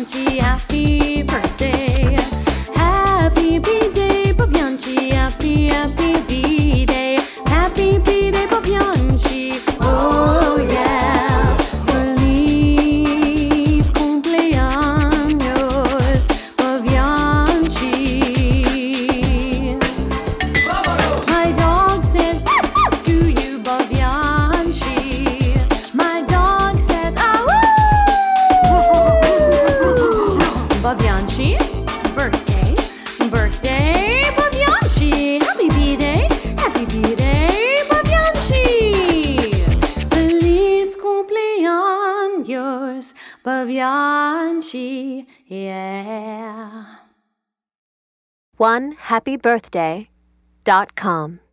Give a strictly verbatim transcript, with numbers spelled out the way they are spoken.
Pavianci, happy birthday. Happy B-Day, Pavianci, happy, happy B-Day. Happy B-Day, Pavianci, oh yeah. Feliz cumpleaños, Pavianci. My dog says to you, Pavianci. My dog says, ah woo! Pavianci, birthday, birthday, Pavianci. Happy B-Day, happy B-Day, Pavianci. Feliz cumpleaños, Pavianci, yeah. one happy birthday dot com